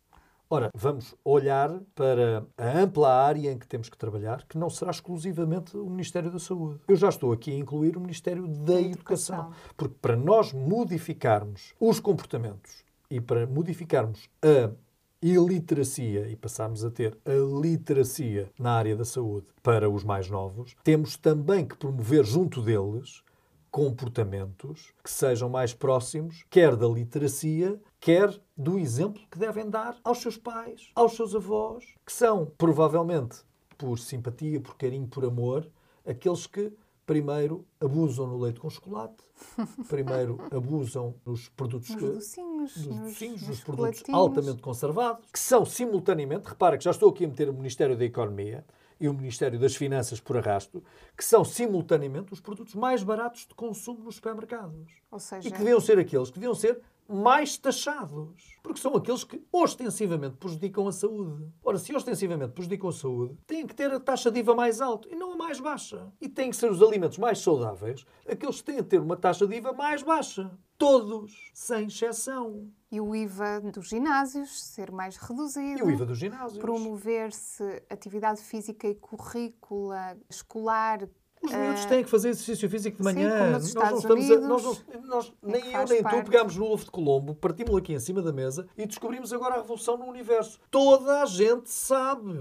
Ora, vamos olhar para a ampla área em que temos que trabalhar, que não será exclusivamente o Ministério da Saúde. Eu já estou aqui a incluir o Ministério da Educação. Porque para nós modificarmos os comportamentos e para modificarmos a iliteracia e passarmos a ter a literacia na área da saúde para os mais novos, temos também que promover junto deles comportamentos que sejam mais próximos, quer da literacia, quer do exemplo que devem dar aos seus pais, aos seus avós, que são, provavelmente, por simpatia, por carinho, por amor, aqueles que primeiro abusam no leite com chocolate, primeiro abusam nos produtos... Nos docinhos, nos produtos altamente conservados, que são simultaneamente, repara que já estou aqui a meter o Ministério da Economia e o Ministério das Finanças por arrasto, que são simultaneamente os produtos mais baratos de consumo nos supermercados. Ou seja... E que deviam ser aqueles que deviam ser mais taxados. Porque são aqueles que ostensivamente prejudicam a saúde. Ora, se ostensivamente prejudicam a saúde, têm que ter a taxa de IVA mais alta e não a mais baixa. E têm que ser os alimentos mais saudáveis aqueles que têm a ter uma taxa de IVA mais baixa. Todos, sem exceção. E o IVA dos ginásios ser mais reduzido. E o IVA dos ginásios. Promover-se atividade física e currícula escolar. Os miúdos têm que fazer exercício físico de manhã. Sim, como nos Estados Unidos, nem eu nem tu pegámos no ovo de Colombo, partimos aqui em cima da mesa e descobrimos agora a revolução no universo. Toda a gente sabe.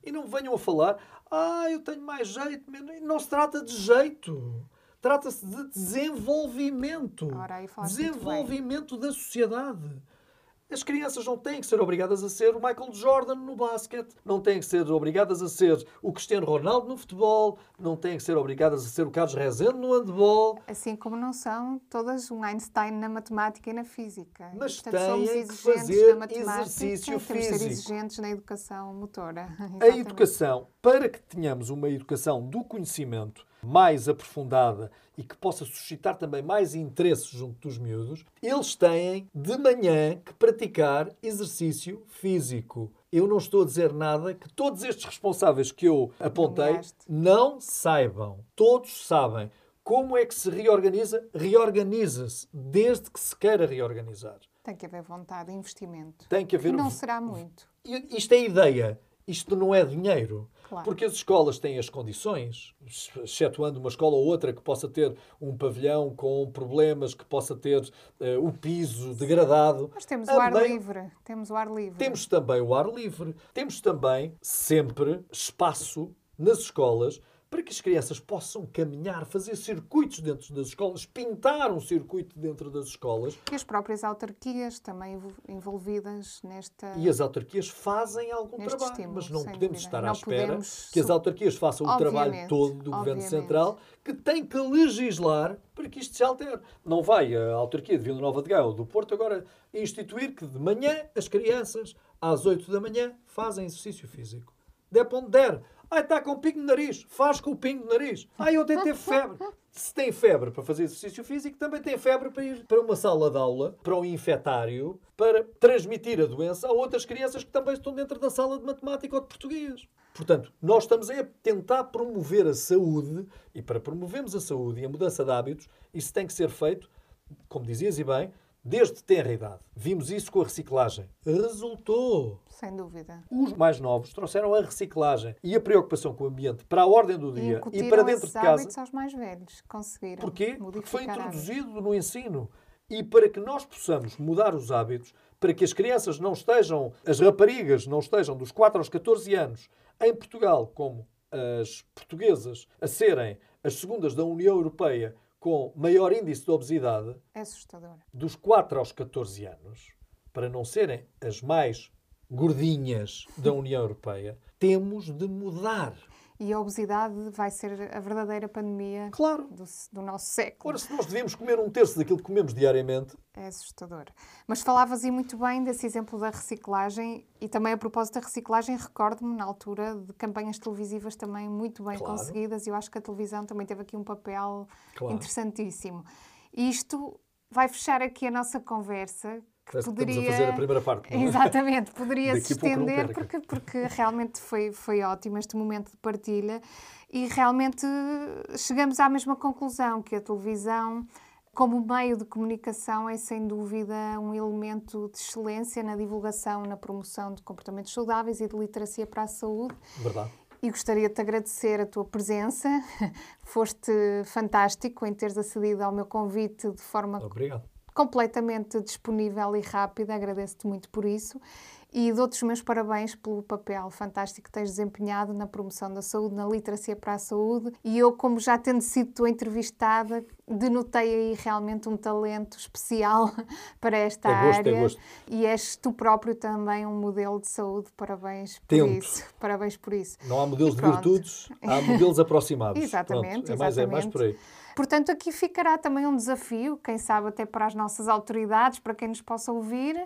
E não venham a falar, eu tenho mais jeito. Não se trata de jeito. Trata-se de desenvolvimento. Ora, aí falaste muito bem. Desenvolvimento da sociedade. As crianças não têm que ser obrigadas a ser o Michael Jordan no basquete, não têm que ser obrigadas a ser o Cristiano Ronaldo no futebol, não têm que ser obrigadas a ser o Carlos Rezende no handball. Assim como não são todas um Einstein na matemática e na física. Mas portanto, somos têm que exigentes fazer na matemática, exercício temos de ser físico. exigentes na educação motora. A Exatamente. educação, para que tenhamos uma educação do conhecimento mais aprofundada e que possa suscitar também mais interesse junto dos miúdos, eles têm de manhã que praticar exercício físico. Eu não estou a dizer nada que todos estes responsáveis que eu apontei Nomeaste. não saibam. Todos sabem. Como é que se reorganiza? Reorganiza-se desde que se queira reorganizar. Tem que haver vontade e investimento. Tem que haver... E não será muito. Isto é ideia. Isto não é dinheiro. Claro. Porque as escolas têm as condições, excetuando uma escola ou outra que possa ter um pavilhão com problemas, que possa ter o piso degradado. Nós temos o ar livre. Temos o ar livre. Temos também o ar livre. Temos também sempre espaço nas escolas para que as crianças possam caminhar, fazer circuitos dentro das escolas, pintar um circuito dentro das escolas. E as próprias autarquias também envolvidas nesta... E as autarquias fazem algum neste trabalho, estímulo, mas não sem podemos dúvida. estar Não à espera podemos que as autarquias façam o trabalho todo do Governo obviamente. Central, que tem que legislar para que isto se altere. Não vai a autarquia de Vila Nova de Gaia ou do Porto agora instituir que de manhã as crianças, às 8 da manhã, fazem exercício físico. Der para onde der. Está com o pingo no nariz. Faz com o pingo no nariz. Eu até teve febre. Se tem febre para fazer exercício físico, também tem febre para ir para uma sala de aula, para um infectário, para transmitir a doença a outras crianças que também estão dentro da sala de matemática ou de português. Portanto, nós estamos a tentar promover a saúde, e para promovermos a saúde e a mudança de hábitos, isso tem que ser feito, como dizias e bem, desde tenra idade. Vimos isso com a reciclagem. Resultou. Sem dúvida. Os mais novos trouxeram a reciclagem e a preocupação com o ambiente para a ordem do dia e para dentro de casa. Hábitos aos mais velhos. Conseguiram. Porquê? Porque foi modificar introduzido no ensino. E para que nós possamos mudar os hábitos, para que as crianças não estejam, as raparigas não estejam dos 4 aos 14 anos em Portugal, como as portuguesas, a serem as segundas da União Europeia com maior índice de obesidade, É assustador. dos 4 aos 14 anos, para não serem as mais gordinhas da União Europeia, temos de mudar. E a obesidade vai ser a verdadeira pandemia Claro. do nosso século. Ora, se nós devemos comer um terço daquilo que comemos diariamente... É assustador. Mas falavas aí muito bem desse exemplo da reciclagem e também a propósito da reciclagem, recordo-me na altura de campanhas televisivas também muito bem Claro. conseguidas e eu acho que a televisão também teve aqui um papel Claro. interessantíssimo. E isto vai fechar aqui a nossa conversa, que Parece que poderia... estamos a fazer a primeira parte. Não é? Exatamente, poderia se Daqui a pouco não estender perca. porque realmente foi ótimo este momento de partilha e realmente chegamos à mesma conclusão, que a televisão, como meio de comunicação, é sem dúvida um elemento de excelência na divulgação, na promoção de comportamentos saudáveis e de literacia para a saúde. Verdade. E gostaria de te agradecer a tua presença. Foste fantástico em teres acedido ao meu convite de forma Obrigado. completamente disponível e rápida. Agradeço-te muito por isso. E dou-te os meus parabéns pelo papel fantástico que tens desempenhado na promoção da saúde, na literacia para a saúde. E eu, como já tendo sido tua entrevistada, denotei aí realmente um talento especial para esta área. É gosto. E és tu próprio também um modelo de saúde. Parabéns por Tento. isso. Parabéns por isso. Não há modelos E de pronto. virtudes, há modelos aproximados. Exatamente, Pronto, é mais por aí. Portanto, aqui ficará também um desafio, quem sabe até para as nossas autoridades, para quem nos possa ouvir,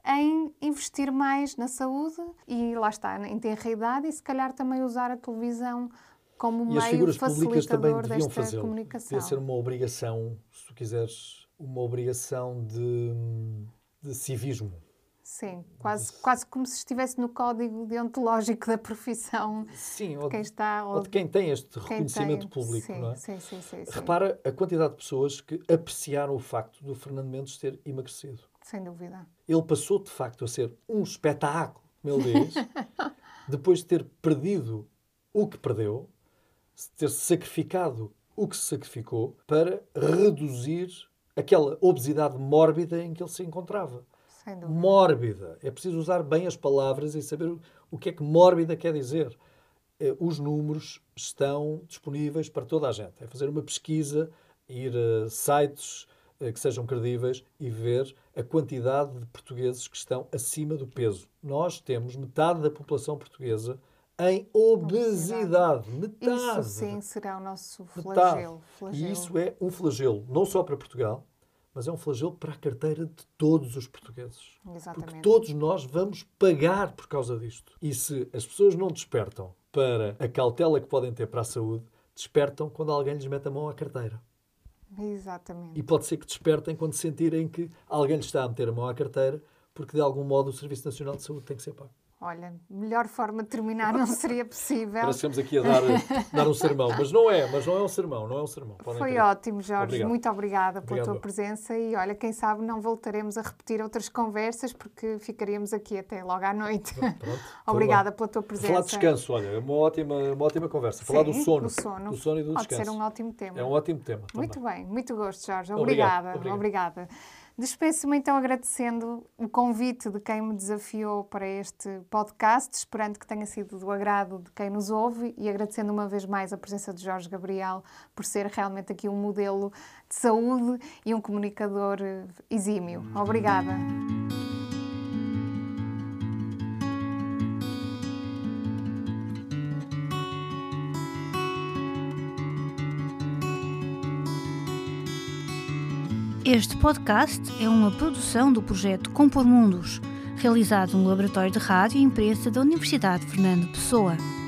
em investir mais na saúde e lá está, em tenra idade e se calhar também usar a televisão como E as meio figuras públicas também facilitador deviam desta fazê-lo. comunicação. Devia ser uma obrigação, se tu quiseres, uma obrigação de civismo. Sim, quase como se estivesse no código deontológico da profissão. Sim, de quem está, ou de quem tem este quem reconhecimento tem. público, Sim, não é? sim. Repara a quantidade de pessoas que apreciaram o facto do Fernando Mendes ter emagrecido. Sem dúvida. Ele passou, de facto, a ser um espetáculo, como ele diz, depois de ter perdido o que perdeu, de ter sacrificado o que se sacrificou para reduzir aquela obesidade mórbida em que ele se encontrava. Sem dúvida. Mórbida. É preciso usar bem as palavras e saber o que é que mórbida quer dizer. os números estão disponíveis para toda a gente. É fazer uma pesquisa, ir a sites que sejam credíveis e ver a quantidade de portugueses que estão acima do peso. Nós temos metade da população portuguesa em obesidade. Metade. Isso sim será o nosso Metade. flagelo. E isso é um flagelo, não só para Portugal, mas é um flagelo para a carteira de todos os portugueses. Exatamente. Porque todos nós vamos pagar por causa disto. E se as pessoas não despertam para a cautela que podem ter para a saúde, despertam quando alguém lhes mete a mão à carteira. Exatamente. E pode ser que despertem quando sentirem que alguém lhes está a meter a mão à carteira, porque de algum modo o Serviço Nacional de Saúde tem que ser pago. Olha, melhor forma de terminar não seria possível. Parece que estamos aqui a dar um sermão, mas não é um sermão, não é um sermão. Foi ótimo, Jorge. Obrigado. Muito obrigada pela Obrigado. tua presença e olha, quem sabe não voltaremos a repetir outras conversas porque ficaríamos aqui até logo à noite. Pronto, Obrigada pela tua presença. Falar de descanso, olha, é uma ótima conversa. Falar do sono e do descanso. Pode ser um ótimo tema. É um ótimo tema. Muito também. bem, muito gosto, Jorge. Obrigado. Obrigada. Despeço-me então agradecendo o convite de quem me desafiou para este podcast, esperando que tenha sido do agrado de quem nos ouve e agradecendo uma vez mais a presença de Jorge Gabriel por ser realmente aqui um modelo de saúde e um comunicador exímio. Obrigada. Este podcast é uma produção do projeto Compor Mundos, realizado no Laboratório de Rádio e Imprensa da Universidade Fernando Pessoa.